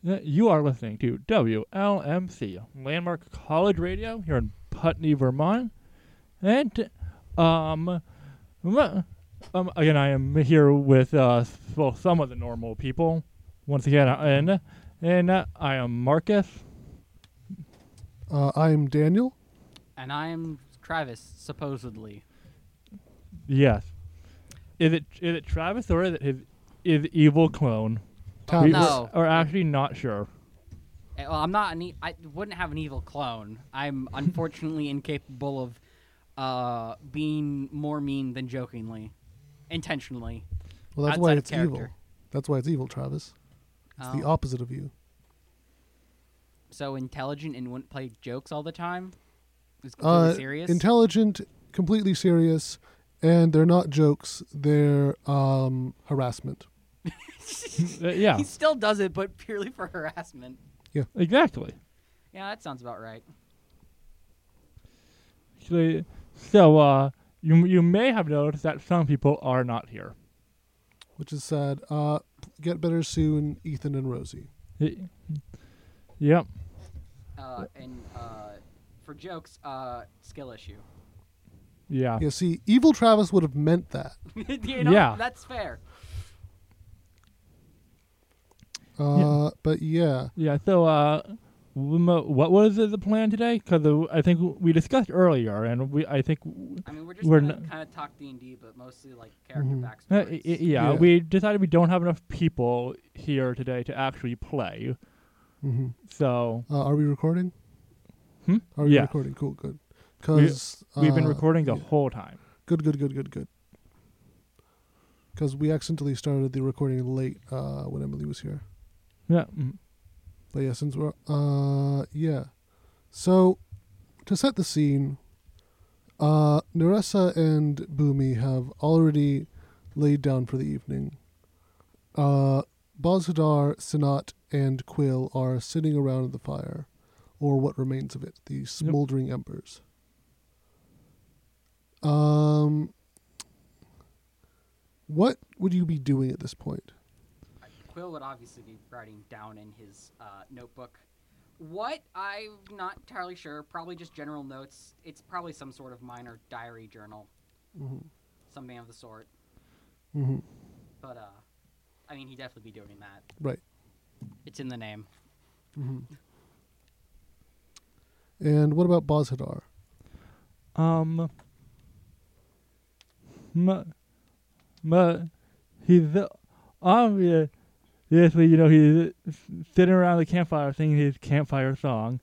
You are listening to WLMC, Landmark College Radio here in Putney, Vermont. And, again, I am here with, some of the normal people. Once again, and I am Marcus. I'm Daniel. And I'm Travis, supposedly. Yes. Is it Travis or is it his evil clone? Thomas. No. We're actually not sure. Well, I'm not I wouldn't have an evil clone. I'm unfortunately incapable of being more mean than jokingly, intentionally. Well, that's outside why of it's character. evil. That's why it's evil, Travis. It's the Oh. opposite of you. So intelligent and wouldn't play jokes all the time? Is completely serious? Intelligent, completely serious, and they're not jokes. They're harassment. Yeah, He still does it, but purely for harassment. exactly. Yeah, that sounds about right. So, you may have noticed that some people are not here. Which is sad. Get better soon, Ethan and Rosie. Yep. And for jokes, skill issue. Yeah. Yeah, see, evil Travis would have meant that. You know, Yeah. That's fair. But yeah. Yeah. So, what was the plan today? Because I think we discussed earlier, and I think I mean, we're just we're gonna n- kind of talk D&D, but mostly like character Mhm. backstories. yeah, Yeah. we decided we don't have enough people here today to actually play. hmm So Are we recording? Are we Yeah. recording? Cool, good. Because we've been recording the whole time. Good. Because we accidentally started the recording late when Emily was here. Yeah. But yeah, since we're yeah. So to set the scene, Nerissa and Boomy have already laid down for the evening. Bozhidar, Sinat, and Quill are sitting around the fire, or what remains of it, the smoldering embers. What would you be doing at this point? Quill would obviously be writing down in his notebook. What? I'm not entirely sure. Probably just general notes. It's probably some sort of minor diary journal. Mm-hmm. Something of the sort. Mm-hmm. But, I mean, he'd definitely be doing that. Right. It's in the name. Mm-hmm. And what about Bozhidar? He's obviously, he's sitting around the campfire singing his campfire song.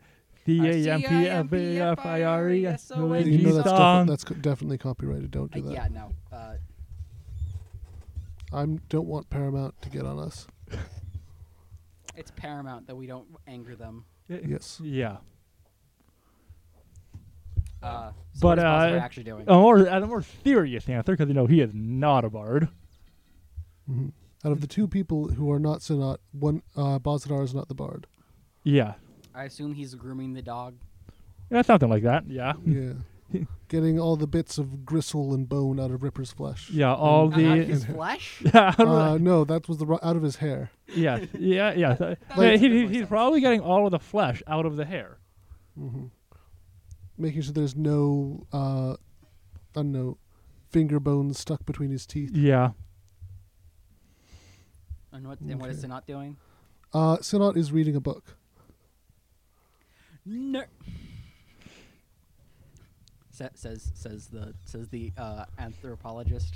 CAMPFIRE You know song. that's definitely copyrighted. Don't do that. Yeah, no. I don't want Paramount to get on us. It's paramount that we don't anger them. Yes. Yeah. So But, what is Bozhidar actually doing? A more serious answer, because he is not a bard. Mm-hmm. Out of the two people who are not Sinat, one Bozhidar is not the bard. Yeah. I assume he's grooming the dog. Yeah, something like that. Yeah. Yeah. Getting all the bits of gristle and bone out of Ripper's flesh. Yeah, all And- Out the of his and- flesh? no, that was out of his hair. yes, yeah. So, Like- he's probably getting all of the flesh out of the hair. Mm-hmm. Making sure there's no, I don't know, finger bones stuck between his teeth. Yeah. And what is Okay. Sinat doing? Sinat is reading a book. No. Says the anthropologist.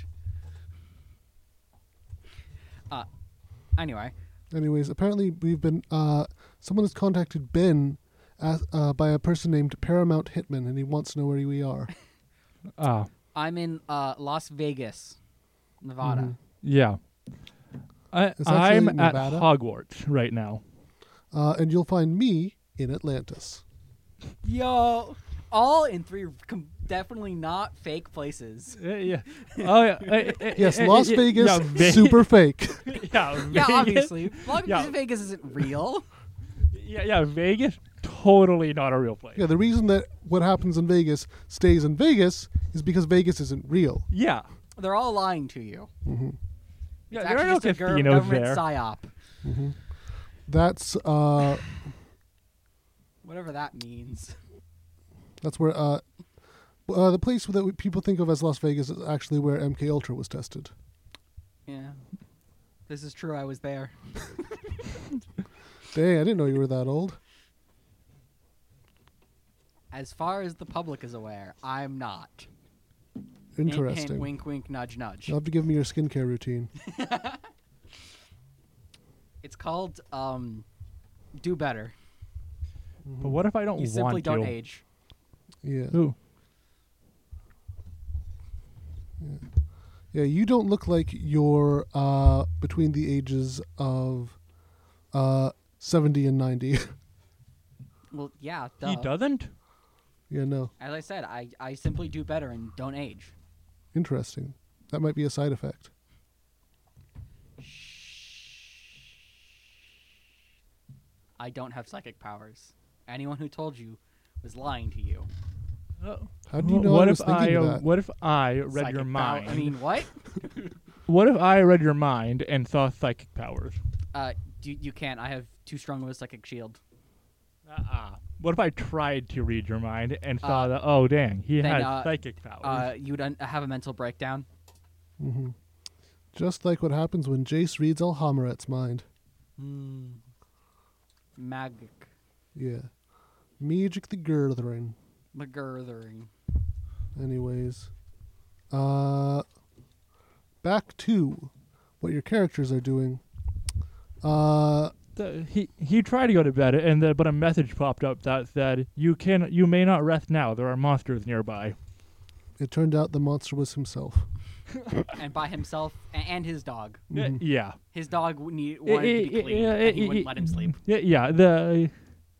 Anyway, Anyways, apparently we've been, someone has contacted Ben by a person named Paramount Hitman, and he wants to know where we are. I'm in Las Vegas, Nevada. Mhm. Yeah. It's actually I'm at Nevada. Hogwarts right now. And you'll find me in Atlantis. Yo, all in three definitely not fake places. Yeah. Oh yeah. Yes, Las Vegas, yeah, super fake. Yeah, Yeah, Vegas. obviously. Yeah. Vegas isn't real. Yeah, Vegas, totally not a real place. Yeah, the reason that what happens in Vegas stays in Vegas is because Vegas isn't real. Yeah. They're all lying to you. Mm-hmm. Yeah, It's there are actually no just a casinos government there. psyop. Mm-hmm. That's Whatever that means. that's where the place that people think of as Las Vegas is actually where MK Ultra was tested. Yeah. This is true. I was there. Dang, I didn't know you were that old. As far as the public is aware, I'm not. Interesting. Hint, hint, wink, wink, nudge, nudge. You'll have to give me your skincare routine. It's called Do Better. But what if I don't You want simply don't to? age. Yeah. Ooh. Yeah, you don't look like you're between the ages of 70 and 90. Well, yeah, duh. He doesn't? Yeah, no. As I said, I simply do better and don't age. Interesting. That might be a side effect. I don't have psychic powers. Anyone who told you was lying to you. Oh. How do you know What I was if thinking I that? what if I read Psychic your mind? I mean, what? What if I read your mind and saw psychic powers? You can't. I have too strong of a psychic shield. What if I tried to read your mind and saw that? Oh, dang, he then, has psychic powers. You would have a mental breakdown. Hmm. Just like what happens when Jace reads Alhammaret's mind. Magic. Yeah. Magic the Girthering. The girthering. Anyways. Back to what your characters are doing. He tried to go to bed, but a message popped up that said, "You may not rest now. There are monsters nearby." It turned out the monster was himself. And by himself and his dog. Mhm. Yeah. His dog wanted to be clean, and he wouldn't let him sleep. Yeah.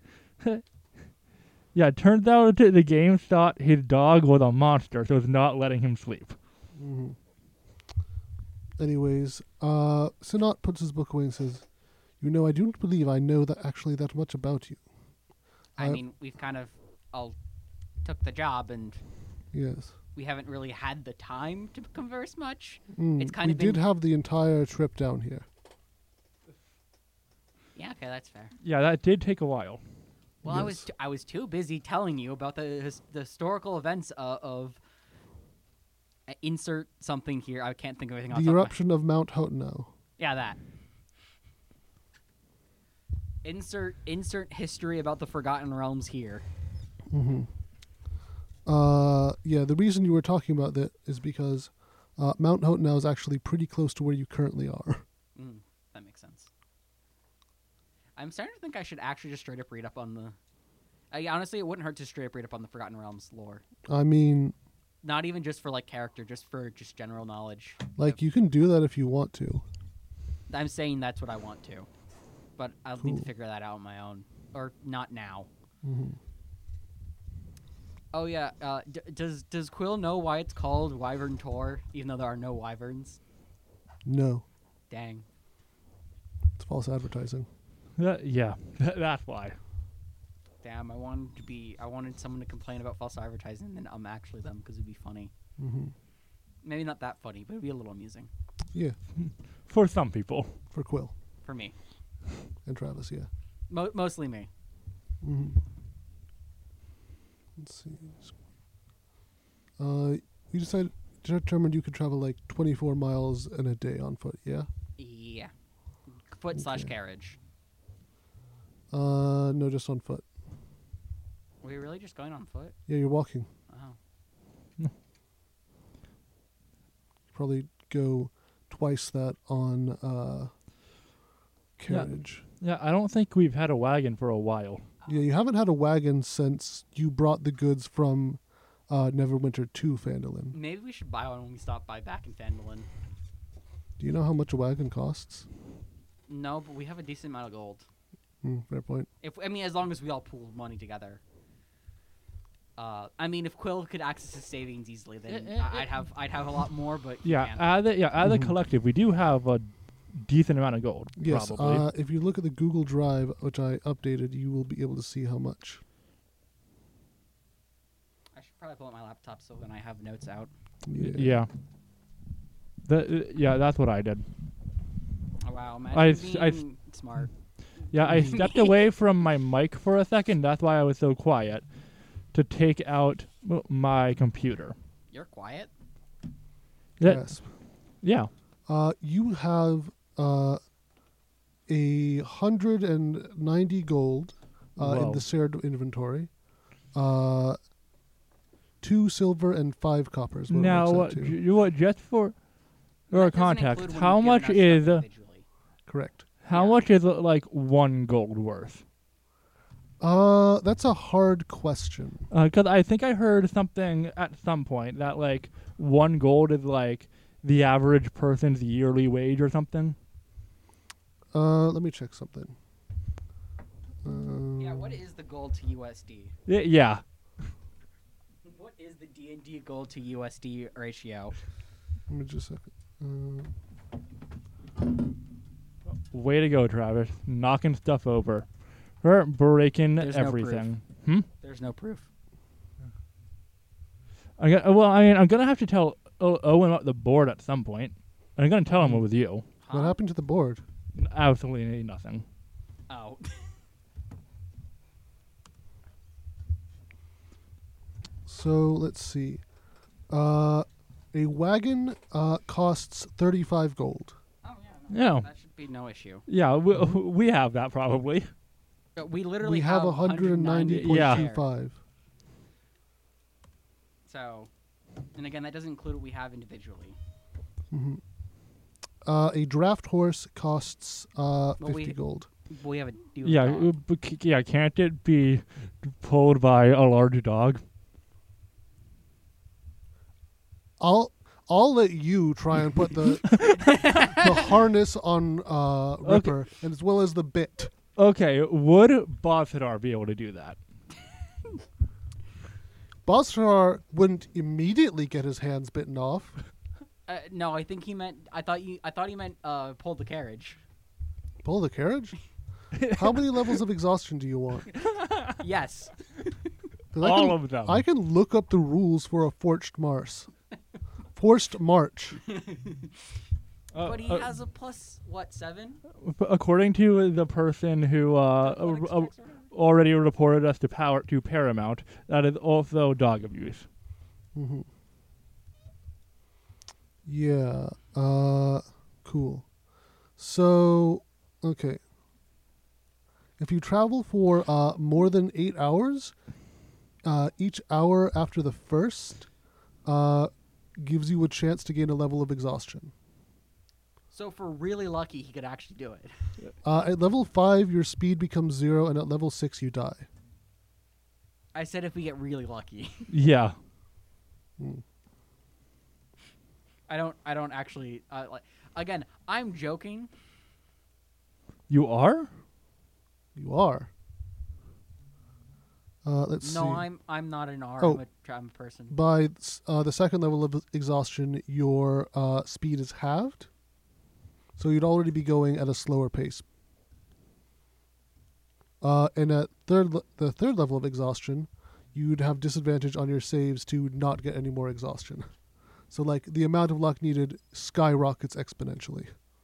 Yeah. It turns out the game thought his dog was a monster, so it's not letting him sleep. Mhm. Anyways, Sinat puts his book away and says, "You know, I don't believe I know that much about you." I mean, we've kind of all took the job, and Yes. we haven't really had the time to converse much. Mm, It's kind we of did been- have the entire trip down here. Yeah, okay, that's fair. Yeah, that did take a while. Well, Yes. I was too busy telling you about the historical events of insert something here. I can't think of anything else. The eruption of Mount Hotenau. Yeah, that. Insert history about the Forgotten Realms here. Mm-hmm. Yeah, the reason you were talking about that is because Mount Hotenau is actually pretty close to where you currently are. That makes sense. I'm starting to think I should actually just straight up read up on the... honestly, it wouldn't hurt to straight up read up on the Forgotten Realms lore. I mean, Not even just for, like, character, just for just general knowledge. like, you can do that if you want to. I'm saying that's what I want to. But I'll need to Cool. figure that out on my own. Or not now. Mm-hmm. Oh, yeah. Does Quill know why it's called Wyvern Tor, even though there are no wyverns? No, Dang. it's false advertising. Yeah, that's why. Damn, I wanted someone to complain about false advertising, and then I'm actually them, because it'd be funny. Mm-hmm. Maybe not that funny, but it'd be a little amusing. Yeah, For some people. for Quill For me. and Travis, yeah. Mostly me. Mm-hmm. Let's see. You determined you could travel like 24 miles in a day on foot, yeah? Yeah. Foot slash Okay. carriage. No, just on foot. Were you really just going on foot? Yeah, you're walking. Oh. Probably go twice that on carriage. Yeah, I don't think we've had a wagon for a while. Yeah, you haven't had a wagon since you brought the goods from Neverwinter to Phandalin. Maybe we should buy one when we stop by back in Phandalin. Do you know how much a wagon costs? No, but we have a decent amount of gold. Fair point. As long as we all pool money together. If Quill could access his savings easily, then I'd have a lot more. But he Yeah, can't. as a Mhm. collective, we do have a decent amount of gold. Yes, Probably. if you look at the Google Drive, which I updated, you will be able to see how much. I should probably pull up my laptop so then I have notes out. Yeah. Yeah, that's what I did. Oh wow, I imagine s- I s- being smart. Yeah, I stepped away from my mic for a second. That's why I was so quiet. To take out my computer. You're quiet. Yes. Yeah. You have 190 gold in Whoa. the shared inventory. 2 silver and 5 coppers. What it Now, works out to. what just for That doesn't context, include when how you've much given us stuff is individually. Correct. how Yeah. much is like 1 gold worth? That's a hard question. Because I think I heard something at some point that like 1 gold is like the average person's yearly wage or something. Let me check something. Yeah, what is the gold to USD? Yeah. What is the D&D gold to USD ratio? Let me just a second. Way to go, Travis. Knocking stuff over. We're breaking There's no everything. There's no proof. I'm gonna have to tell Owen about the board at some point. I'm gonna tell him it was you. What happened to the board? Absolutely nothing. Oh. So let's see. A wagon costs 35 gold. Oh, yeah. Yeah. That should be no issue. Yeah, we have that probably. But we literally We have 190.25. So, and again, that doesn't include what we have individually. Mm-hmm. A draft horse costs 50 we- gold. But we have a deal. Yeah, can't it be pulled by a large dog? I'll let you try and put the the harness on Ripper, and as well as the bit. Okay, would Bozhidar be able to do that? Bozhar wouldn't immediately get his hands bitten off. No, I think he meant. I thought he meant pull the carriage. Pull the carriage? How many levels of exhaustion do you want? Yes. 'Cause All of them. I can look up the rules for a forced march. Forced march. But he has a plus what 7? According to the person who already reported us to Paramount, that is also dog abuse. Mm-hmm. Yeah. Cool. So, okay. If you travel for more than 8 hours, each hour after the first gives you a chance to gain a level of exhaustion. So if we're really lucky, he could actually do it. At level 5, your speed becomes 0, and at level 6, you die. I said if we get really lucky. Yeah. I don't actually. Again, I'm joking. You are? You are. Let's see. No, I'm not an R. Oh. I'm a person. By the second level of exhaustion, your speed is halved. So you'd already be going at a slower pace. And at the third level of exhaustion, you'd have disadvantage on your saves to not get any more exhaustion. So like the amount of luck needed skyrockets exponentially.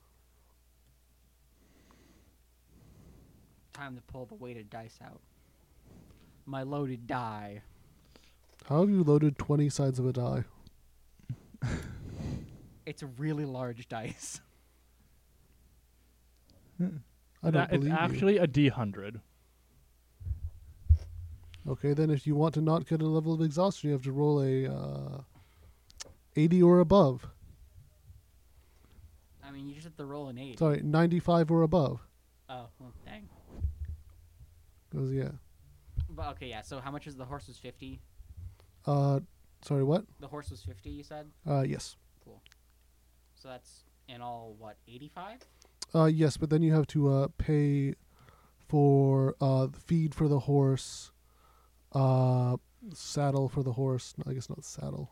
Time to pull the weighted dice out. My loaded die. How have you loaded 20 sides of a die? It's a really large dice. I don't It's believe actually a D100. you. Okay, then if you want to not get a level of exhaustion, you have to roll a 80 or above. I mean, you just have to roll an 8. Sorry, 95 or above. Oh, well, dang. Because yeah. But okay, yeah. So how much is the horse? Was 50. Sorry, what? The horse was 50. You said. Yes. So that's in all what 85. Yes, but then you have to pay for the feed for the horse, saddle for the horse. No, I guess not saddle.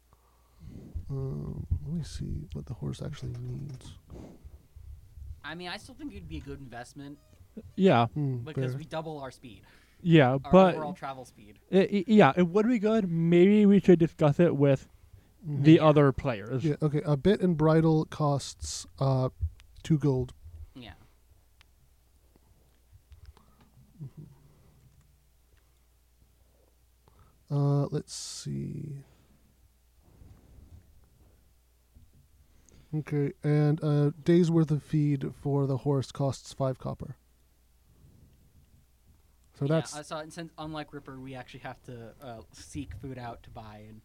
Let me see what the horse actually needs. I mean, I still think it'd be a good investment Yeah. because Fair. we double our speed, Yeah, our but overall travel speed. it would be good. Maybe we should discuss it with the other players. Yeah, okay. A bit and bridle costs 2 gold. Yeah. Let's see. Okay, and a day's worth of feed for the horse costs 5 copper. So Yeah, that's. I saw it. Since unlike Ripper, we actually have to seek food out to buy. And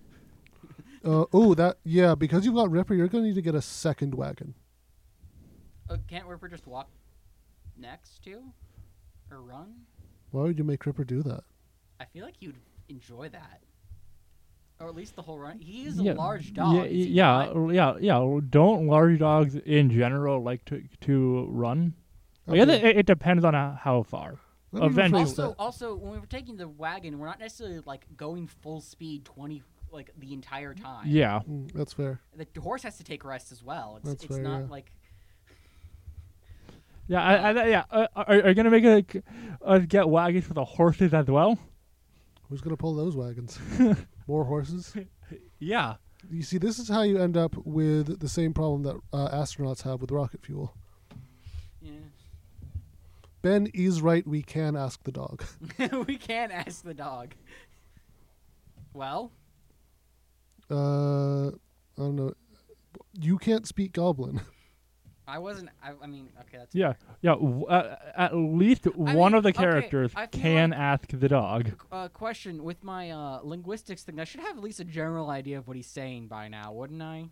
Because you've got Ripper, you're going to need to get a second wagon. can't Ripper just walk next to, or run? Why would you make Ripper do that? I feel like you'd enjoy that, or at least the whole run. He is Yeah, a large dog. is he Yeah, not? yeah. Don't large dogs in general like to run? I guess Okay. it depends on how far. Let me eventually- rephrase that. Also, when we were taking the wagon, we're not necessarily like going full speed 20 like the entire time. Yeah. That's fair. The horse has to take rest as well. That's It's fair, not yeah. like Are you gonna make get wagons for the horses as well? Who's going to pull those wagons? More horses? Yeah. You see, this is how you end up with the same problem that astronauts have with rocket fuel. yeah. Ben is right. We can ask the dog. We can ask the dog. Well, I don't know. You can't speak Goblin. I wasn't. I mean, okay, that's Yeah. Yeah. At least one mean, of the okay, characters I feel can like- ask the dog. question with my linguistics thing. I should have at least a general idea of what he's saying by now, wouldn't I?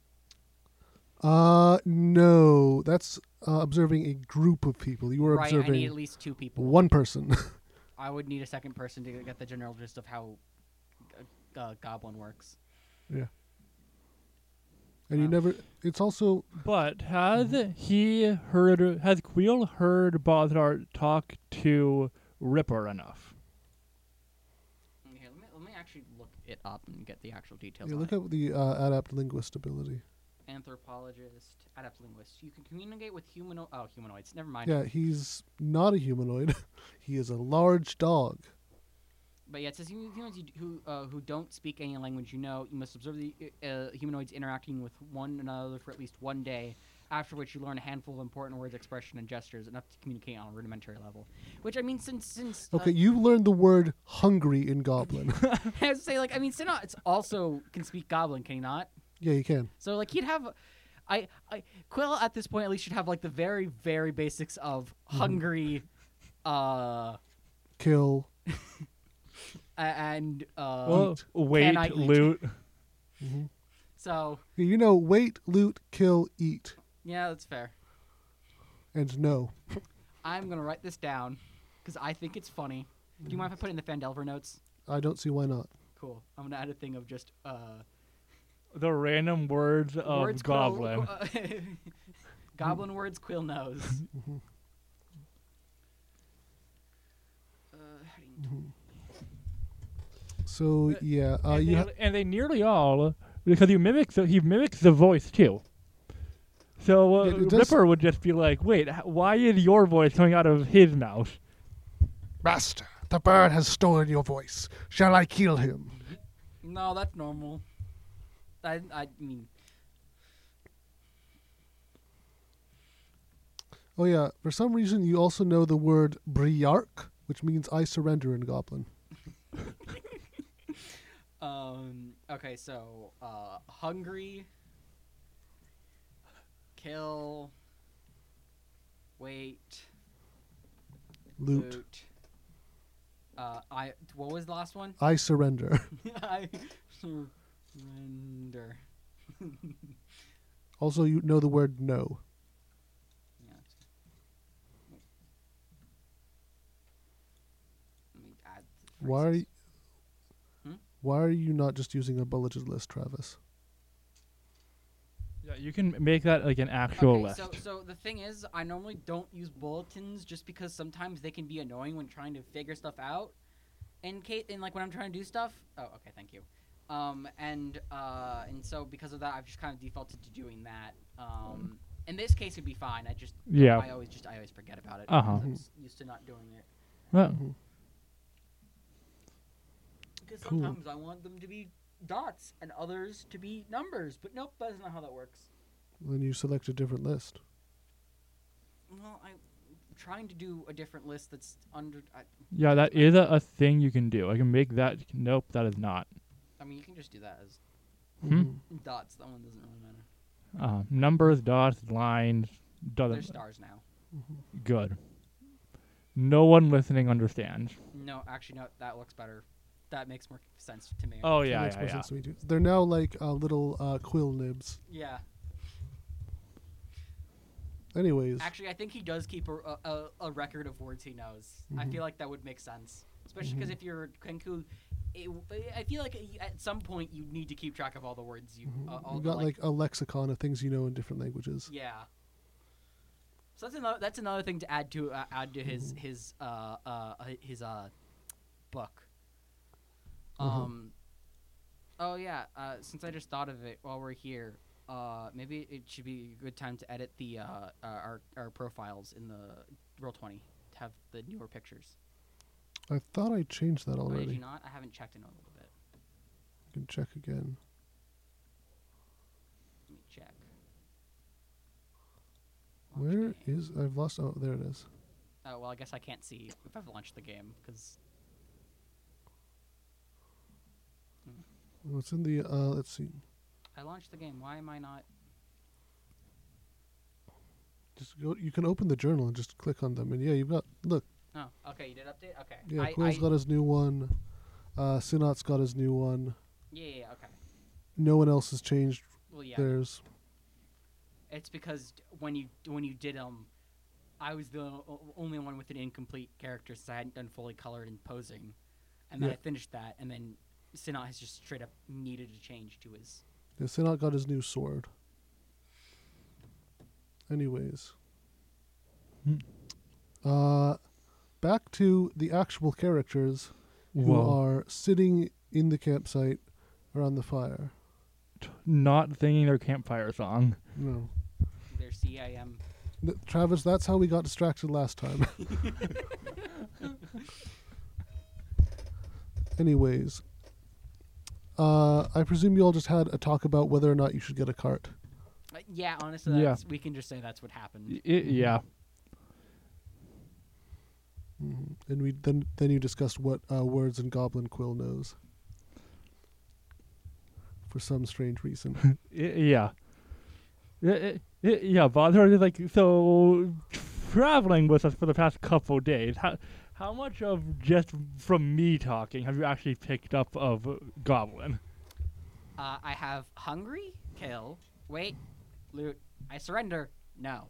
No. That's observing a group of people. You were Right. I need observing at least 2 people. one person. I would need a second person to get the general gist of how Goblin works. Yeah. And you Wow. never. It's also. But has Queel heard Bozart talk to Ripper enough? Here, let me actually look it up and get the actual details. You on look it. up the adept linguist ability. Anthropologist, adept linguist. You can communicate with humanoids. Never mind. Yeah, he's not a humanoid. He is a large dog. But yeah, it says humans who don't speak any language you know, you must observe the humanoids interacting with one another for at least 1 day, after which you learn a handful of important words, expression, and gestures, enough to communicate on a rudimentary level. Which, I mean, since Okay, you learned the word hungry in Goblin. I would say, like, I mean, Sinnott's also can speak Goblin, can he not? Yeah, you can. So, like, he'd have... Quill, at this point, at least, should have, like, the very, very basics of hungry, Kill. and, Wait, can I eat? loot. so, You know, wait, loot, kill, eat. yeah, that's fair. And no. I'm gonna write this down because I think it's funny. Do you mind if I put it in the Fandelver notes? I don't see why not. Cool. I'm gonna add a thing of just The random words of words Goblin. Goblin words Quill knows. So, yeah. And they nearly all, because he mimics the voice too. So Yeah, it does- Ripper would just be like, "Wait, why is your voice coming out of his mouth?" Master, the bird has stolen your voice. Shall I kill him? No, that's normal. I mean, Oh, yeah. For some reason, you also know the word Briark, which means I surrender in Goblin. okay, so hungry, kill, wait, Loot. what was the last one? I surrender. I surrender. Also, you know the word no. Yeah. Let me add the Why are phrases. Why are you not just using a bulleted list, Travis? Yeah, you can make that like an actual Okay, list. so the thing is, I normally don't use bulletins just because sometimes they can be annoying when trying to figure stuff out. In like when I'm trying to do stuff. Oh, okay, thank you. And so because of that, I've just kind of defaulted to doing that. In this case, it'd be fine. Yeah. I always forget about it. Uh-huh. Because I'm used to not doing it. Well, Because Cool. sometimes I want them to be dots and others to be numbers, but nope, that's not how that works. Then you select a different list. Well, trying to do a different list that's under. Yeah, that is a thing you can do. I can make that. Nope, that is not. I mean, you can just do that as Mhm. dots. That one doesn't really matter. Numbers, dots, lines, They're doesn't. stars now. Good. No one listening understands. No, actually, no. That looks better. That makes more sense to me. Oh That yeah, makes yeah, more yeah. sense to me too. They're now like little quill nibs. Yeah. Anyways, Actually, I think he does keep a record of words he knows. I Mhm. feel like that would make sense, especially because Mhm. if you're Kenku, I feel like at some point you need to keep track of all the words you. All you've the, got like a lexicon of things you know in different languages. Yeah. So that's another thing to add to his book. Oh yeah. Since I just thought of it while we're here, maybe it should be a good time to edit the our profiles in the Roll20 to have the newer pictures. I thought I changed that Or did already. you not? I haven't checked in a little bit. I can check again. Let me check. Where is I've lost? Oh, there it is. Oh well, I guess I can't see if I've launched the game because. What's in the? Let's see. I launched the game. Why am I not? Just go. You can open the journal and just click on them, and yeah, you've got. Look, Oh, okay. You did update. Okay. yeah, Quill's got his new one. Sinat's got his new one. Yeah. Okay. No one else has changed Well, yeah. theirs. It's because when you did I was the only one with an incomplete character since I hadn't done fully colored and posing, and then Yeah. I finished that, and then Sinat has just straight up needed a change to his. Yeah, Sinat got his new sword. Anyways. Hmm. Back to the actual characters who Whoa. are sitting in the campsite around the fire. Not singing their campfire song. No. Their CIM. Travis, that's how we got distracted last time. Anyways. I presume you all just had a talk about whether or not you should get a cart. Yeah, honestly, Yeah. we can just say that's what happened. Yeah. And we then you discussed what words in Goblin Quill knows. For some strange reason. Yeah. Yeah, Bother is like, so traveling with us for the past couple days, how much of just from me talking have you actually picked up of Goblin? I have hungry, kill, wait, loot, I surrender, no.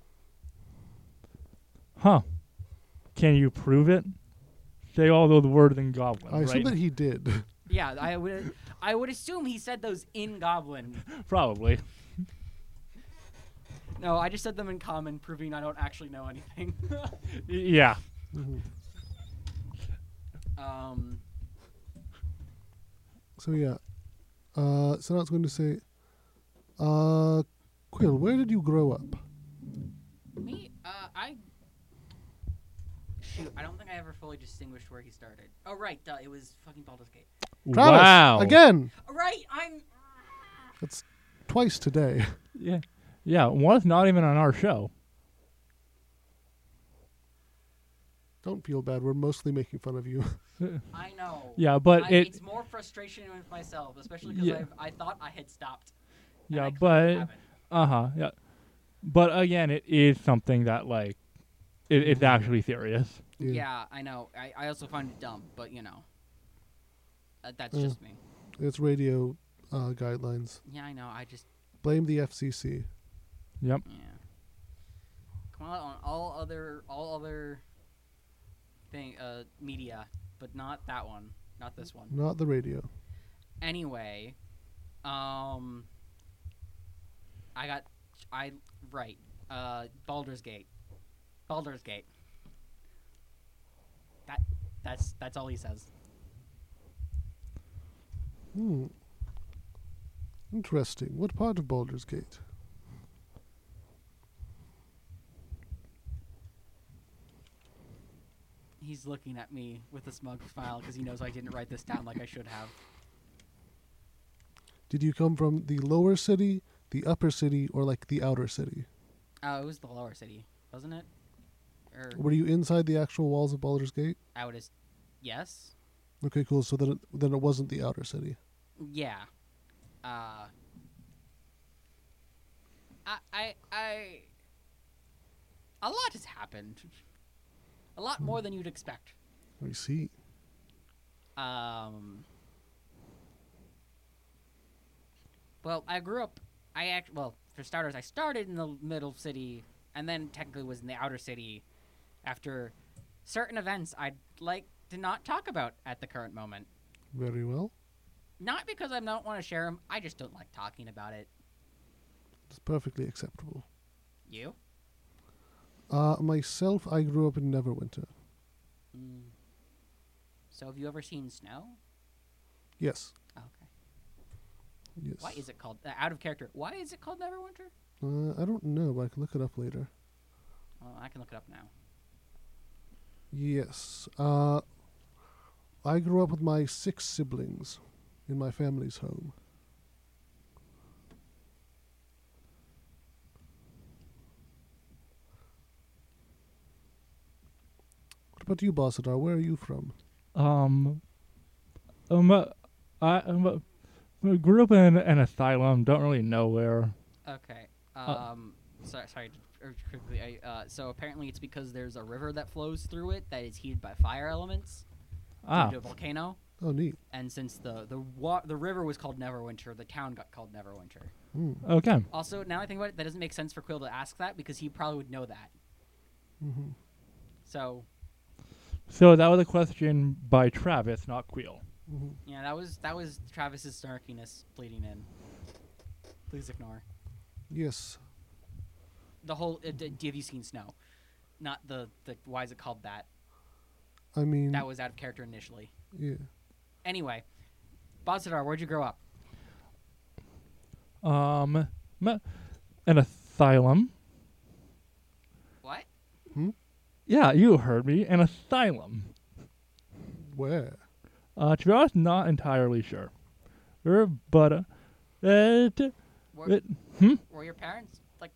Huh. Can you prove it? Say all those words in Goblin, I assume right? that he did. Yeah, I would assume he said those in Goblin. Probably. No, I just said them in common, proving I don't actually know anything. Yeah. Mhm. So So yeah. So I was going to say, Quill, where did you grow up? me, shoot, I don't think I ever fully distinguished where he started. Oh right, it was fucking Baldur's Gate. Travis, Wow. again. Right, I'm. That's twice today. Yeah. Yeah, one's not even on our show. Don't feel bad. We're mostly making fun of you. I know. Yeah, but it's more frustration with myself, especially because Yeah. I thought I had stopped. and Yeah, I clearly but haven't. yeah. But again, it is something that like it's actually serious. Yeah, I know. I also find it dumb, but you know, that's Yeah. just me. It's radio guidelines. Yeah, I know. I just Blame the FCC. Yep. yeah. Come on all other thing media, but not that one, not this one. Not the radio. Anyway, Baldur's Gate. That's all he says. Interesting. What part of Baldur's Gate? He's looking at me with a smug smile because he knows I didn't write this down like I should have. Did you come from the lower city, the upper city, or like the outer city? Oh, it was the lower city, wasn't it? Or Were you inside the actual walls of Baldur's Gate? I would have. Yes. Okay, cool. So then it wasn't the outer city. Yeah. I a lot has happened. A lot more than you'd expect. I see. Well, I grew up. Well, for starters, I started in the middle city, and then technically was in the outer city. After certain events, I'd like to not talk about at the current moment. Very well. Not because I don't want to share them. I just don't like talking about it. It's perfectly acceptable. You? Myself, I grew up in Neverwinter. So have you ever seen snow? Yes. Oh, okay. Yes. Why is it called out of character? Why is it called Neverwinter? I don't know, but I can look it up later. Oh, I can look it up now. Yes. I grew up with my 6 siblings in my family's home. What about you, Bossadar? Where are you from? I grew up in an asylum. Don't really know where. Okay. Sorry. Quickly. So apparently it's because there's a river that flows through it that is heated by fire elements due to a volcano. Oh, neat. And since the river was called Neverwinter, the town got called Neverwinter. Okay. Also, now I think about it, that doesn't make sense for Quill to ask that because he probably would know that. Mm-hmm. So So that was a question by Travis, not Queel. Mm-hmm. yeah, that was Travis's snarkiness bleeding in. Please ignore Yes. the whole. Have you seen snow? Not the why is it called that? I mean, That was out of character initially. yeah. Anyway, Bozidar, where'd you grow up? An asylum. What? Yeah, you heard me. An asylum. Where? To be honest, not entirely sure. But Were, it were your parents like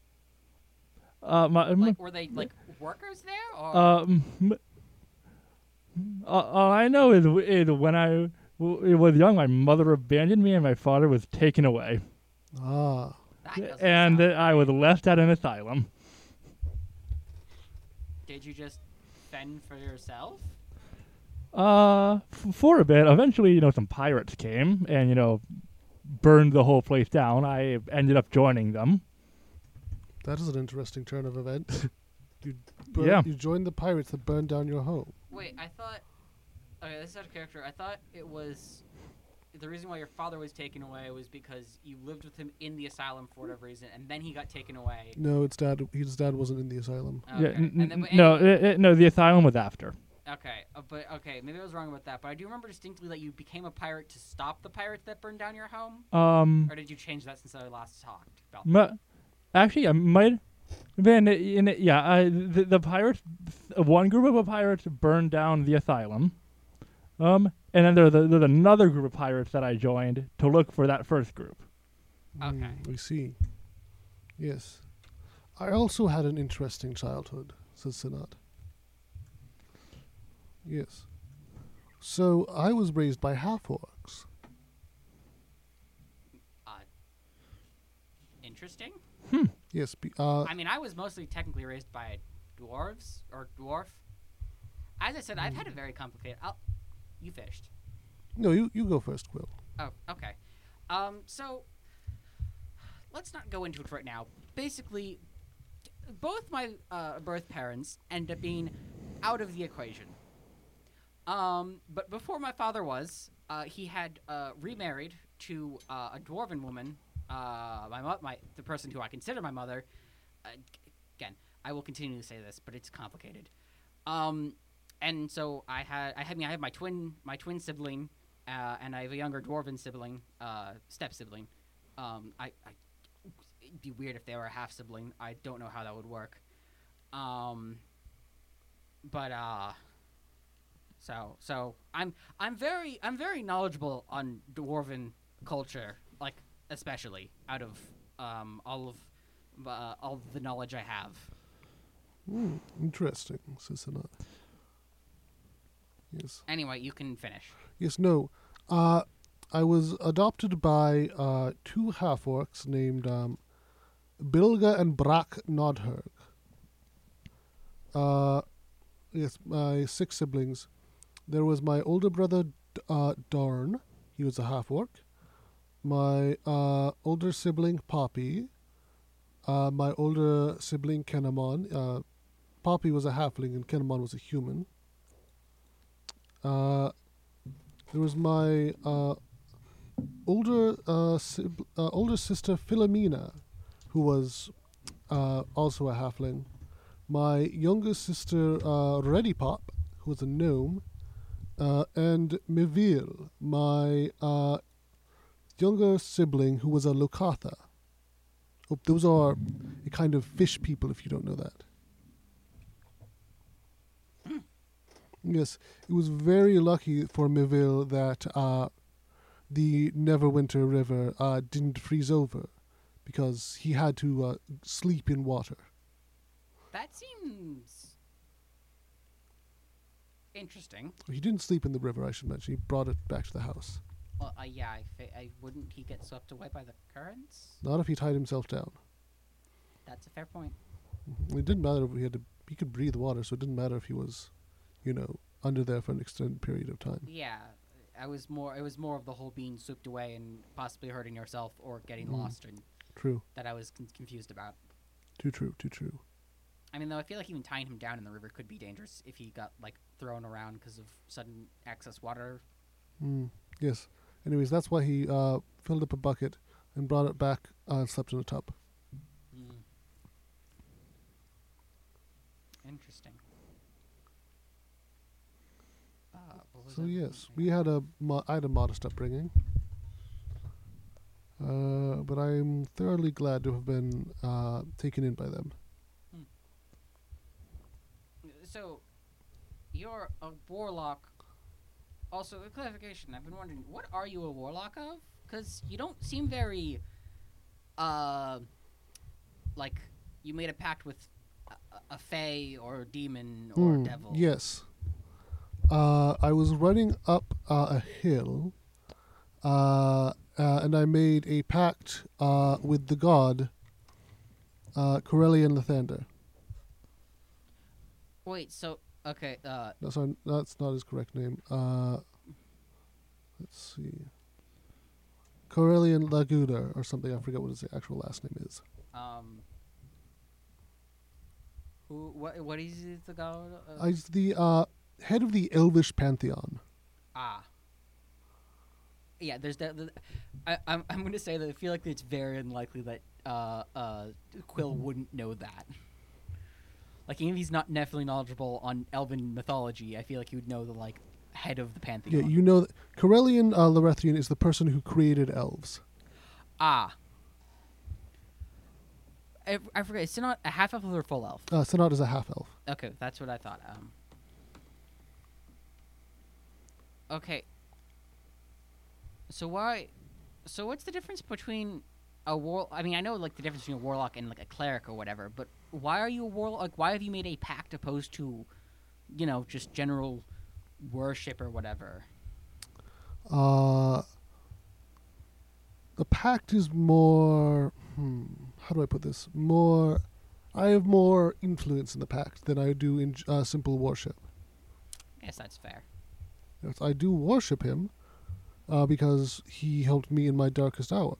my were they like workers there or? all I know is when I was young, my mother abandoned me and my father was taken away, Ah. That doesn't and sound I was right. left at an asylum. Did you just fend for yourself? For a bit. Eventually, some pirates came and burned the whole place down. I ended up joining them. That is an interesting turn of events. You Yeah. You joined the pirates that burned down your home. Wait, I thought. Okay, this is out of character. I thought it was. The reason why your father was taken away was because you lived with him in the asylum for whatever reason, and then he got taken away. No, his dad wasn't in the asylum. Okay. Yeah, and then, but no, anyway- no, the asylum was after. Okay, but maybe I was wrong about that. But I do remember distinctly that you became a pirate to stop the pirates that burned down your home. Or did you change that since I last talked about that? Actually, I might have been in it. Yeah, the pirates. One group of pirates burned down the asylum. And then there's another group of pirates that I joined to look for that first group. Okay. We see. Yes. I also had an interesting childhood, says Sinat. Yes. So I was raised by half-orcs. Interesting. Yes. I mean, I was mostly technically raised by dwarves or dwarf. As I said, I've had a very complicated. You fished. No, you go first, Quill. Oh, okay. So let's not go into it right now. Basically, both my birth parents end up being out of the equation. But before my father was, he had remarried to a dwarven woman. The person who I consider my mother. Again, I will continue to say this, but it's complicated. And so I have my twin sibling, and I have a younger dwarven sibling, step sibling. It'd be weird if they were a half sibling. I don't know how that would work. So I'm very knowledgeable on dwarven culture, like especially out of all of the knowledge I have. Interesting, says Sinat. Yes. Anyway, you can finish. Yes, no. I was adopted by two half-orcs named Bilga and Brak Nodherg. Yes, my 6 siblings. There was my older brother Darn. He was a half-orc. My older sibling Poppy. My older sibling Kenamon. Poppy was a halfling and Kenamon was a human. There was my older sister Philomena, who was also a halfling. My younger sister Reddy Pop, who was a gnome, and Mivil, my younger sibling, who was a Lokatha. Oh, those are a kind of fish people, if you don't know that. Yes, it was very lucky for Mivil that the Neverwinter River didn't freeze over, because he had to sleep in water. That seems interesting. He didn't sleep in the river, I should mention. He brought it back to the house. Well, yeah, I wouldn't he get swept away by the currents? Not if he tied himself down. That's a fair point. It didn't matter if he could breathe water, so it didn't matter if he was, under there for an extended period of time. Yeah, it was more of the whole being swept away and possibly hurting yourself or getting lost, and True. that I was confused about. Too true. I mean, though, I feel like even tying him down in the river could be dangerous if he got thrown around because of sudden excess water. Yes. Anyways, that's why he filled up a bucket and brought it back and slept in a tub. Interesting. What was So I yes, thinking? I had a modest upbringing, but I'm thoroughly glad to have been taken in by them. So, you're a warlock. Also, a clarification. I've been wondering, what are you a warlock of? Because you don't seem very, like you made a pact with a fae or a demon or a devil. Yes. I was running up a hill, and I made a pact with the god Corellian Lathander. Wait, so okay. No, sorry, that's not his correct name. Let's see. Corellian Laguda or something. I forget what his actual last name is. What is it, the god? He's the head of the Elvish pantheon. Yeah, there's that. I'm going to say that I feel like it's very unlikely that Quill wouldn't know that. Like, even if he's not definitely knowledgeable on Elven mythology, I feel like he would know the head of the pantheon. Yeah, you know that Corellian Larethian is the person who created elves. I forget. Is Sinat a half elf or a full elf? Sinat is a half elf. Okay, that's what I thought. Okay. So what's the difference between a I mean, I know the difference between a warlock and a cleric or whatever, but why are you a warlock? Why have you made a pact opposed to, just general worship or whatever? The pact is more. How do I put this? I have more influence in the pact than I do in simple worship. Yes, that's fair. Yes, I do worship him because he helped me in my darkest hour.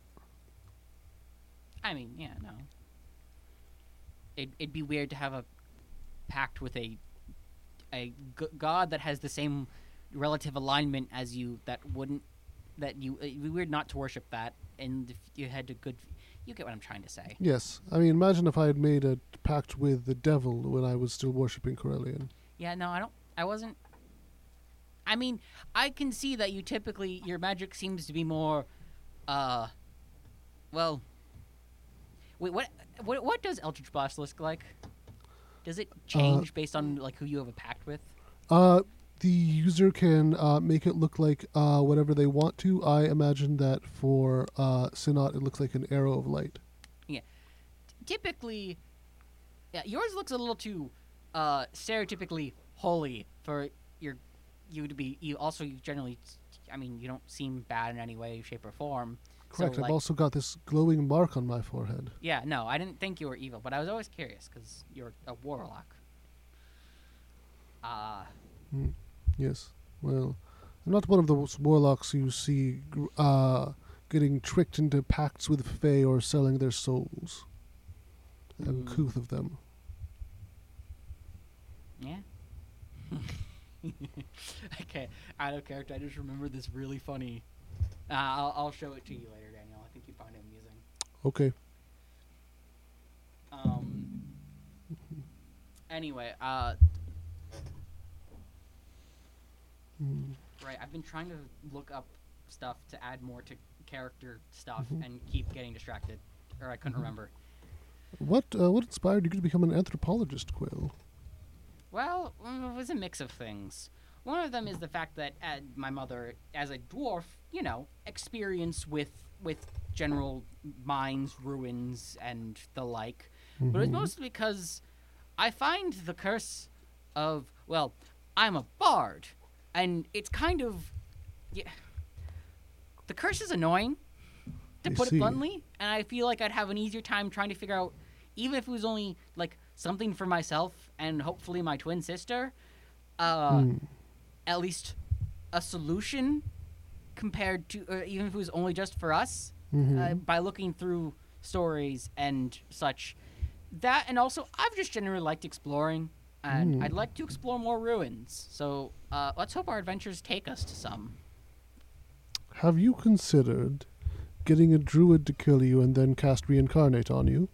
I mean, yeah, no. It'd be weird to have a pact with a god that has the same relative alignment as you. It'd be weird not to worship that, and if you had you get what I'm trying to say. Yes, I mean, imagine if I had made a pact with the devil when I was still worshipping Corellian. Yeah, no, I wasn't. I mean, I can see that your magic seems to be more, well. Wait, what does Eldritch Blast look like? Does it change based on who you have a pact with? The user can make it look like whatever they want to. I imagine that for Sinat, it looks like an arrow of light. Yeah. Typically, yeah, yours looks a little too stereotypically holy for you to be. You generally, I mean, you don't seem bad in any way, shape, or form. Correct. So, I've like, also got this glowing mark on my forehead. yeah, no, I didn't think you were evil, but I was always curious because you're a warlock. Yes. Well, I'm not one of those warlocks you see getting tricked into pacts with Fae or selling their souls. Uncouth of them. Yeah. Okay, out of character. I just remember this really funny. I'll show it to you later, Daniel. I think you'd find it amusing. Okay. Anyway, right. I've been trying to look up stuff to add more to character stuff and keep getting distracted, or I couldn't remember. What inspired you to become an anthropologist, Quill? Well, it was a mix of things. One of them is the fact that my mother, as a dwarf, experience with general mines, ruins, and the like. But it's mostly because I find the curse of, well, I'm a bard, and it's kind of, the curse is annoying, to put it bluntly, and I feel like I'd have an easier time trying to figure out, even if it was only, like, something for myself and hopefully my twin sister, at least a solution compared to, or even if it was only just for us, by looking through stories and such. That, and also, I've just generally liked exploring, and I'd like to explore more ruins. So let's hope our adventures take us to some. Have you considered getting a druid to kill you and then cast reincarnate on you?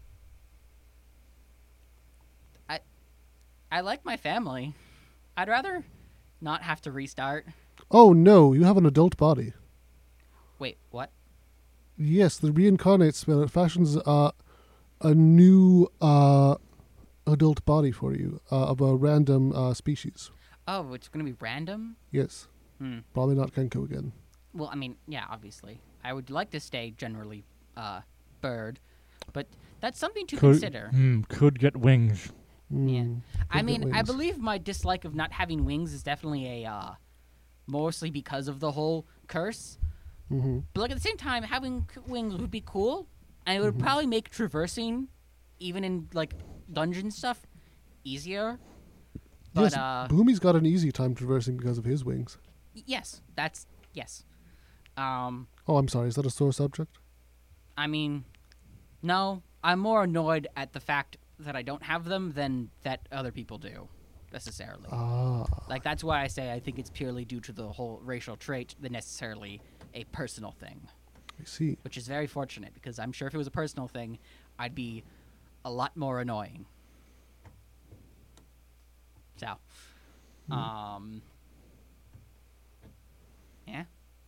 I like my family. I'd rather not have to restart. Oh no, you have an adult body. Wait, what? Yes, the reincarnate spell, it fashions a new adult body for you of a random species. Oh, it's going to be random? Yes. Probably not Kenko again. Well, I mean, yeah, obviously. I would like to stay generally bird, but that's something to consider. Could get wings. Yeah. I get mean, I wings. believe my dislike of not having wings is definitely a mostly because of the whole curse. But like at the same time, having wings would be cool, and it would probably make traversing, even in like dungeon stuff, easier. But Yes, Boomy's got an easy time traversing because of his wings. yes, yes. Oh, I'm sorry, is that a sore subject? I mean, no, I'm more annoyed at the fact that I don't have them than that other people do, necessarily. Like, that's why I say I think it's purely due to the whole racial trait than necessarily a personal thing. I see. Which is very fortunate, because I'm sure if it was a personal thing, I'd be a lot more annoying. So, yeah.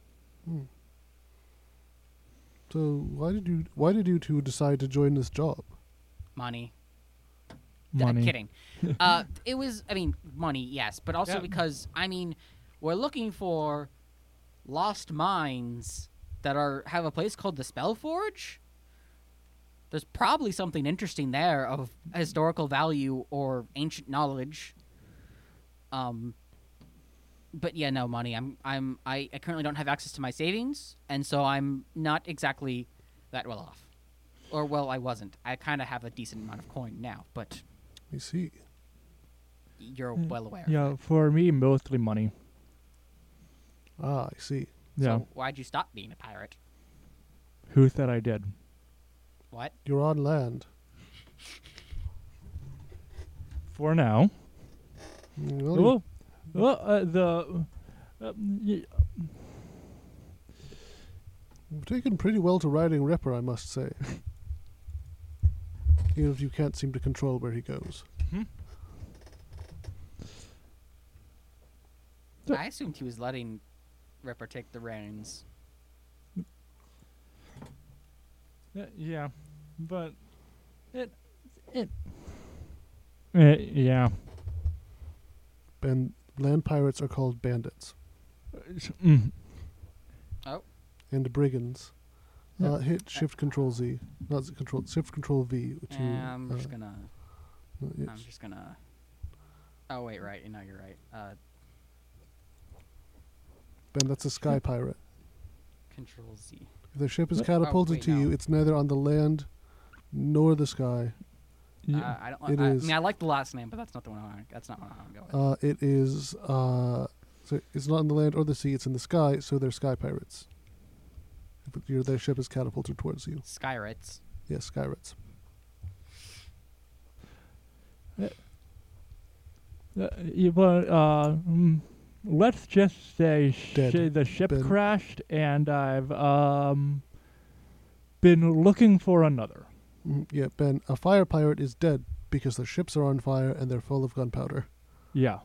So why did you two decide to join this job? Money. Money. Kidding. It was, I mean, money, yes, but also because, I mean, we're looking for lost mines that have a place called the Spellforge. There's probably something interesting there of historical value or ancient knowledge. But yeah, no money. I currently don't have access to my savings, and so I'm not exactly that well off. Or, well, I wasn't. I kind of have a decent amount of coin now, but I see. you're well aware. Yeah, for me, mostly money. I see. Yeah. So why'd you stop being a pirate? Who said I did? What? You're on land. For now. Well, you've taken pretty well to riding Ripper, I must say. Even if you can't seem to control where he goes. I assumed he was letting Ripper take the reins. Yeah, but yeah. Land pirates are called bandits. Oh. And brigands. Yeah. Hit Shift Control Z. Not Z, Control Shift Control V. I'm just gonna. Yes. I'm just gonna. Oh wait, right. No, you're right. Ben, that's a sky pirate. Control Z. If their ship is Wait, catapulted wait, to you, no. it's neither on the land nor the sky. Yeah. I don't. It I is. mean, I like the last name, but that's not the one I want. That's not what I want to go with. It is. So it's not on the land or the sea. It's in the sky. So they're sky pirates. If their ship is catapulted towards you. Skyritz. Yes, sky pirates. Let's just say Dead. the ship Ben. crashed, and I've been looking for another. Yeah, Ben. A fire pirate is dead because their ships are on fire and they're full of gunpowder. Yeah.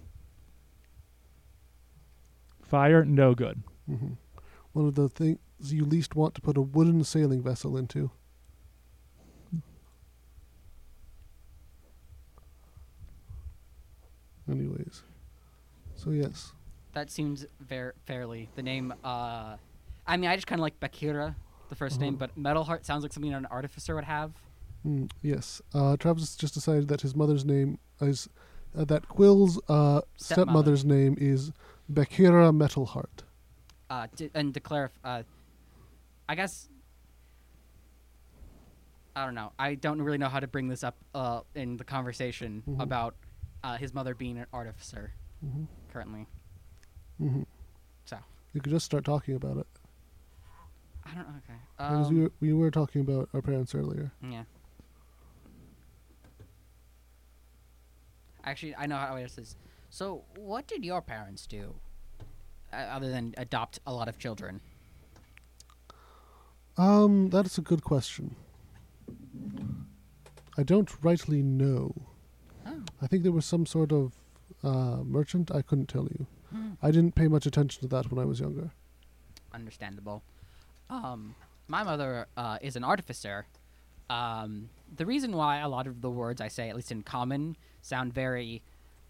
Fire, no good. Hmm. One of the things you least want to put a wooden sailing vessel into. Anyways. So yes. That seems fairly the name. I mean, I just kind of like Bakira, the 1st name, but Metalheart sounds like something an artificer would have. Yes. Travis just decided that his mother's name is that Quill's stepmother's name is Bakira Metalheart. And declare. I guess. I don't know. I don't really know how to bring this up in the conversation Mhm. about his mother being an artificer Hmm. currently. Hmm. So You could just start talking about it. I don't know. Okay. Because we were talking about our parents earlier. Yeah. Actually, I know how this is. So, what did your parents do, other than adopt a lot of children? That's a good question. I don't rightly know. Oh. I think there was some sort of merchant. I couldn't tell you. Hmm. I didn't pay much attention to that when I was younger. Understandable. My mother is an artificer. The reason why a lot of the words I say, at least in common, sound very,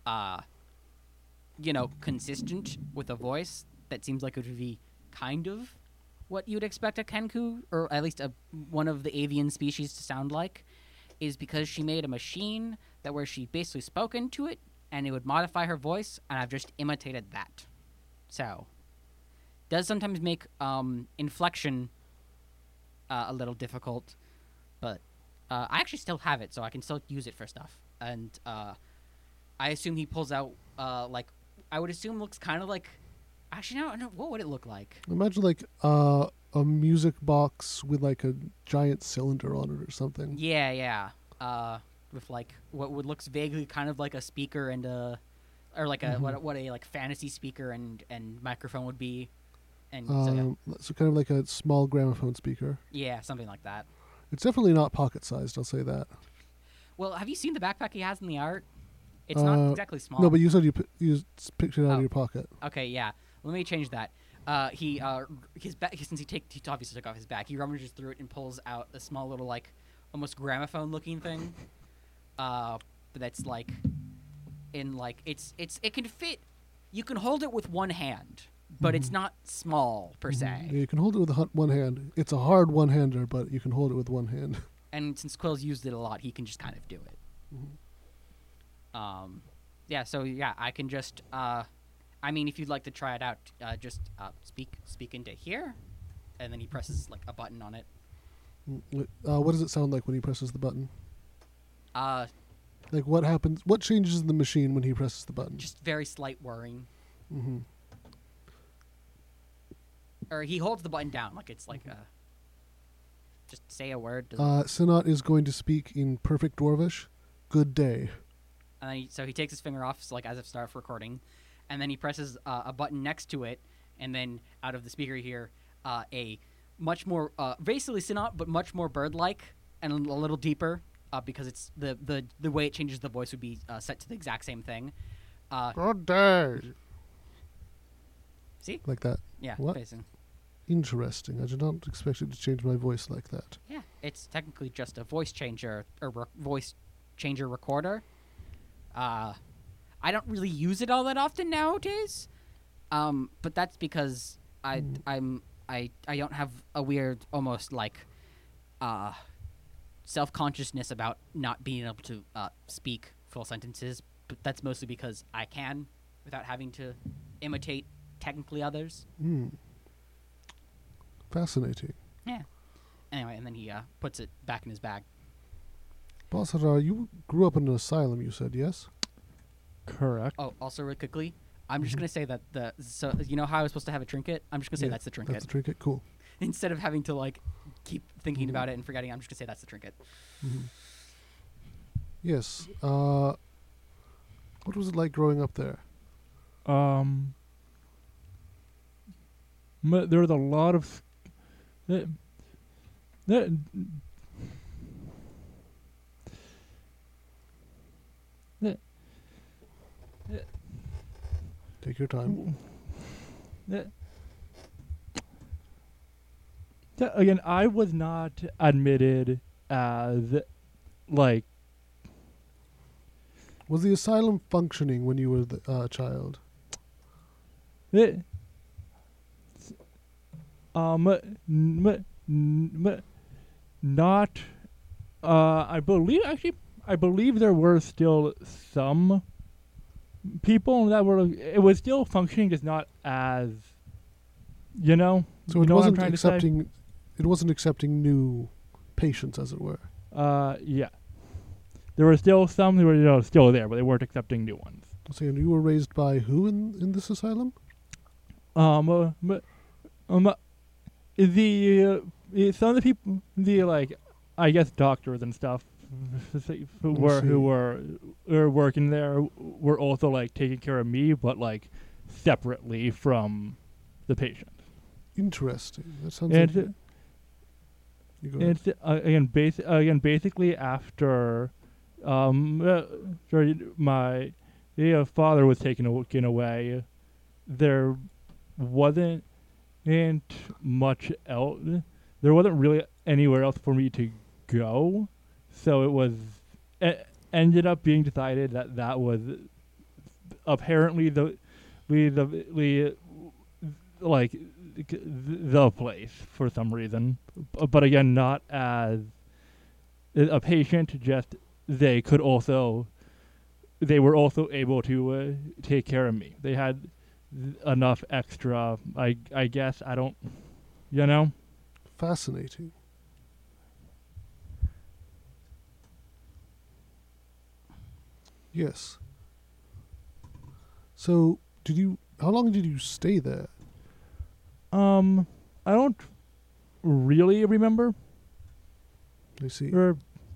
consistent with a voice that seems like it would be kind of what you'd expect a Kenku, or at least one of the avian species to sound like, is because she made a machine that where she basically spoke into it, and it would modify her voice, and I've just imitated that. So, does sometimes make inflection a little difficult, but I actually still have it, so I can still use it for stuff. And I assume he pulls out I would assume looks kind of like. Actually, no. What would it look like? Imagine like a music box with like a giant cylinder on it or something. Yeah. With like what would looks vaguely kind of like a speaker and or like a what a like fantasy speaker and microphone would be, and So kind of like a small gramophone speaker. yeah, something like that. It's definitely not pocket sized. I'll say that. Well, have you seen the backpack he has in the art? It's not exactly small. No, but you said you picked it out of Oh. your pocket. Okay, yeah. Let me change that. His back, since he obviously took off his back, he rummages through it and pulls out a small little like almost gramophone looking thing. That's like in like it can fit. You can hold it with one hand, but it's not small per se. Yeah, you can hold it with one hand. It's a hard one-hander, but you can hold it with one hand. And since Quill's used it a lot, he can just kind of do it. Yeah. So yeah, I can just. I mean, if you'd like to try it out, just speak into here, and then he presses like a button on it. What does it sound like when he presses the button? Just Like what happens? What changes in the machine when he presses the button? very slight whirring. Mm-hmm. Or he holds the button down like it's like a. Just say a word. Sinat is going to speak in perfect Dwarvish. Good day. And then so he takes his finger off, so like as if start recording, and then he presses a button next to it, and then out of the speaker you hear a much more basically Sinat, but much more bird-like and a little deeper because it's the way it changes the voice would be set to the exact same thing. Good day. See? Like that. Yeah, What? basically. Interesting. I did not expect it to change my voice like that. Yeah, it's technically just a voice changer or voice changer recorder. I don't really use it all that often nowadays, but that's because I don't have a weird almost like self-consciousness about not being able to speak full sentences but that's mostly because I can, without having to imitate technically others. Fascinating. Yeah. Anyway, and then he puts it back in his bag. Balthazar, you grew up in an asylum, you said, yes? Correct. Oh, also really quickly, I'm just Mhm. gonna say that so you know how I was supposed to have a trinket? I'm just gonna say Yeah, that's the trinket. That's the trinket? Cool. Instead of having to like keep thinking Mhm. about it and forgetting, I'm just gonna say that's the trinket. Mhm. Yes. What was it like growing up there? There was a lot of that, that that Take your time. that again, I was not admitted as like Was the asylum functioning when you were a child? it, not. I believe there were still some people that were. It was still functioning, just not as. You know. So You it know what I'm wasn't trying to say? accepting. It wasn't accepting new patients, as it were. Yeah. There were still some who were still there, but they weren't accepting new ones. So you were raised by who in this asylum? Um, the some of the people, the like, I guess doctors and stuff, who were working there were also like taking care of me, but like separately from the patient. Interesting. That sounds And like. You go ahead. again, basically after, my father was taken away, there wasn't much else. There wasn't really anywhere else for me to go, so it was ended up being decided that was apparently the like the place for some reason, but again, not as a patient. Just they were also able to take care of me. They had enough extra. I guess I don't. You know. Fascinating. Yes. So, how long did you stay there? I don't really remember. I see. Or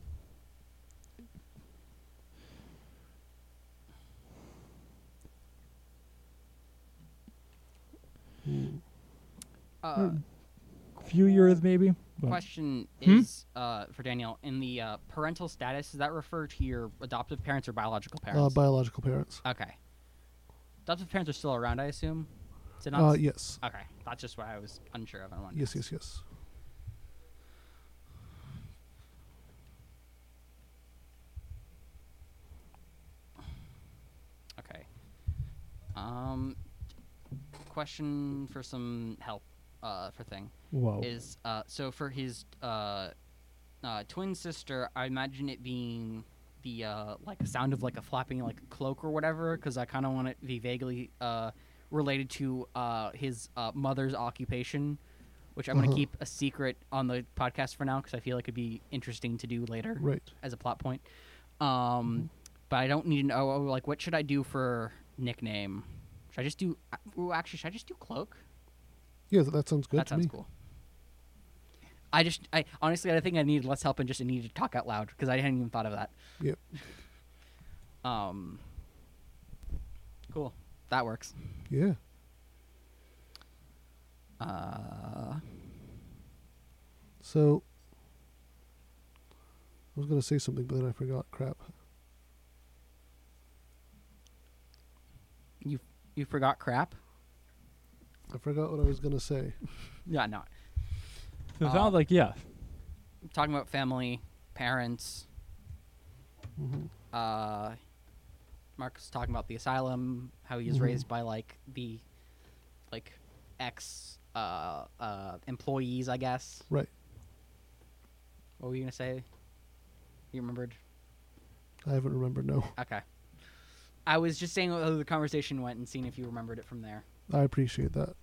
Hmm. few years maybe. But Question Hmm? is for Daniel. In the parental status, does that refer to your adoptive parents or biological parents? Biological parents. Okay. Adoptive parents are still around, I assume. Is it not? Yes. Okay, that's just what I was unsure of. I wanted to Yes, ask. yes, yes. Okay. Question for some help. For thing whoa. is so for his twin sister, I imagine it being the like a sound of like a flapping like cloak or whatever, because I kind of want it to be vaguely related to his mother's occupation, which I'm going to keep a secret on the podcast for now because I feel like it'd be interesting to do later Right. as a plot point. But I don't need to know like what should I do for nickname? Should I just do? Actually, should I just do cloak? Yeah, that sounds good That to sounds me. cool. I honestly, I think I needed less help and just needed to talk out loud because I hadn't even thought of that. Yep. Cool. That works. Yeah. So, I was going to say something, but then I forgot. Crap. You forgot crap? I forgot what I was going to say. Yeah, no. So it sounds like yes. Talking about family, parents. Hmm. Mark was talking about the asylum, how he was raised by like the ex employees, I guess. Right. What were you gonna say? You remembered? I haven't remembered, no. Okay. I was just saying how the conversation went and seeing if you remembered it from there. I appreciate that.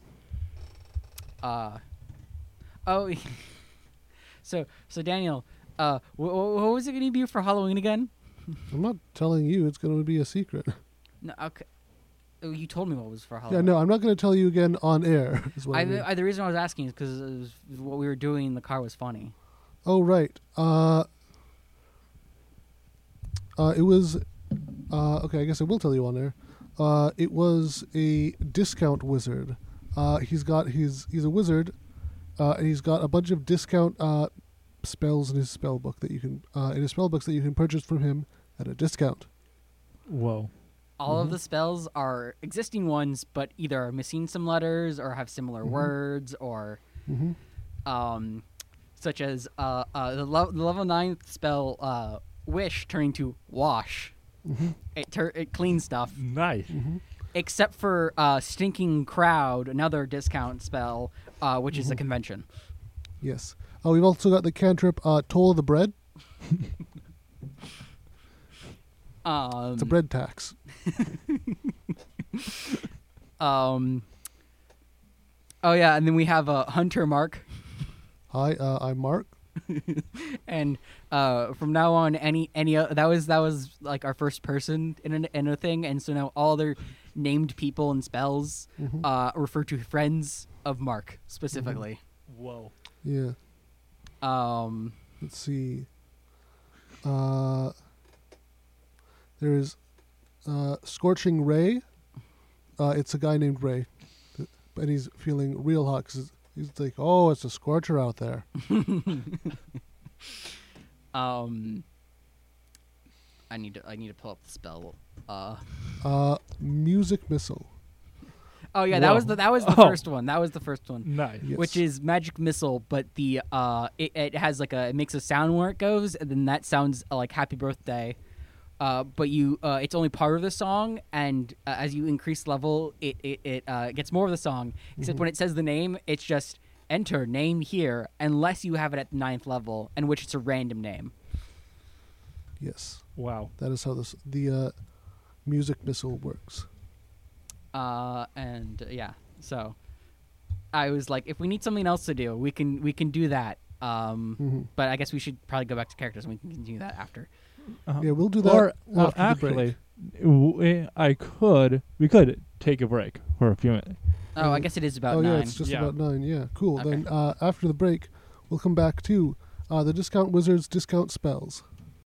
Oh, so Daniel, what was it going to be for Halloween again? I'm not telling you. It's going to be a secret. No, okay. Oh, you told me what was for Yeah, Halloween. no, I'm not going to tell you again on air. Is what I mean. The reason I was asking is because what we were doing in the car was funny. Oh, right. It was. Okay, I guess I will tell you on air. It was a discount wizard. He's a wizard, and he's got a bunch of discount spells in his spell book that you can in his spell books that you can purchase from him at a discount. Whoa. All of the spells are existing ones, but either are missing some letters or have similar words, or such as the level 9th spell Wish turning to Wash. It cleans stuff. Nice. Except for Stinking Crowd, another discount spell, which is a convention. Yes. We've also got the cantrip Toll of the Bread. It's a bread tax. Oh yeah, and then we have Hunter Mark. Hi, I'm Mark. And from now on, any that was like our first person in a thing, and so now all other named people and spells refer to friends of Mark specifically. Whoa. Yeah. Let's see. There's Scorching Ray. It's a guy named Ray, and he's feeling real hot because he's like, "Oh, it's a scorcher out there." I need to pull up the spell. Music Missile. Oh yeah, Whoa. that was the Oh. first one. That was the first one. Nice. Yes. Which is Magic Missile, but the it has like it makes a sound where it goes, and then that sounds like Happy Birthday. But you it's only part of the song, and as you increase level, it gets more of the song. Except when it says the name, it's just enter name here, unless you have it at the 9th level, in which it's a random name. Yes, Wow. that is how the Music Missile works. And yeah, so I was like, if we need something else to do, we can do that. But I guess we should probably go back to characters, and we can continue that after. Yeah, we'll do that. Or well, after the break. actually, we could take a break for a few minutes. Oh, I guess it is about 9. Yeah, it's just Yeah. about 9. Yeah, cool. Okay. Then after the break, we'll come back to the Discount Wizards discount spells.